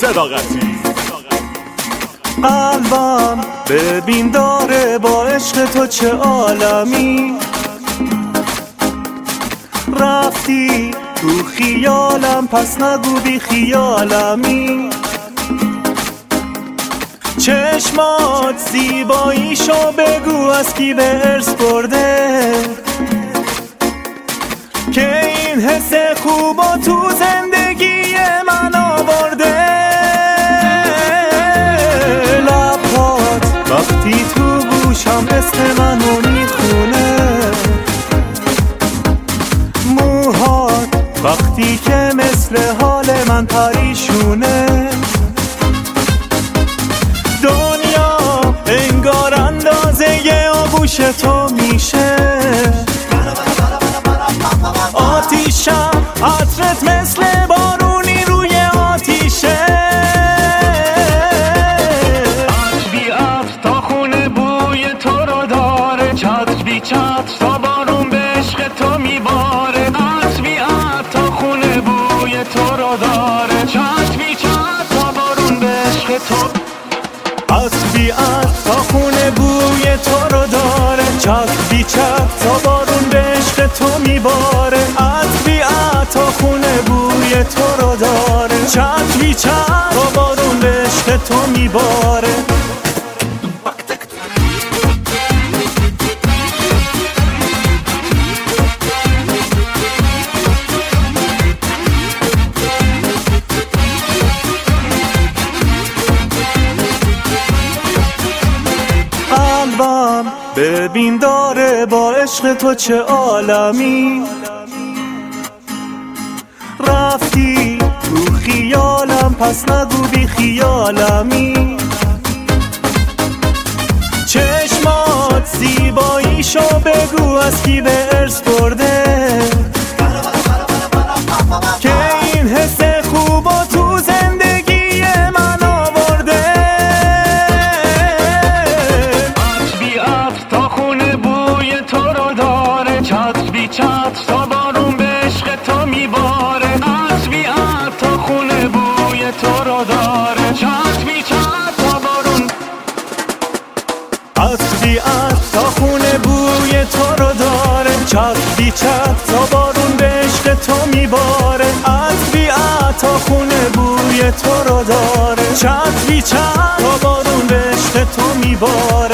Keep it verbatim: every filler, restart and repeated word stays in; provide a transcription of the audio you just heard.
صداقتی. قلبم ببین داره با عشق تو چه عالمی، رفتی تو خیالم پس نگو بی خیالمی. چشمات زیباییشو بگو از کی به ارث برده، که این حس خوبا تو زندگی من آورده. لبات وقتی تو گوشم اسم منو میخونه، موهات وقتی که مثل حال من پریشونه. دنیا انگار اندازه آغوش تو میشه، آتیشم عطرت مثل بارونی روی آتیشه. عطر بی عطر تا خونه بوی تو رو داره، چتر بی چتر تا بارون به عشق تو میباره. عطر بی عطر تا خونه بوی تو رو داره، چتر بی چتر تا بارون به عشق تو. عطر بی عطر تا خونه بوی تو رو داره، چتر بی چتر تا بارون به عشق تو میباره. عطر بی عطر تا خونه بوی تو رو داره، چتر بی چتر تا بارون به عشق تو میباره. قلبم ببین داره با عشق تو چه عالمی، رفتی تو خیالم پس نگو بی خیالمی. چشمات زیباییشو بگو از کی به ارث برده، که این حس خوبا تو زندگی من آورده. عطر بی عطر تا خونه بوی تو رو داره، چتر بی چتر تا بارون به عشق تو میباره. عطر بی عطر تا خونه بوی تو رو داره، چتر بی چتر تا بارون. عطر بی عطر تا خونه بوی تو رو داره، چتر بی چتر تا بارون به عشق تو میباره. عطر بی عطر تا خونه بوی تو رو داره، چتر بی چتر تا بارون به عشق تو میباره.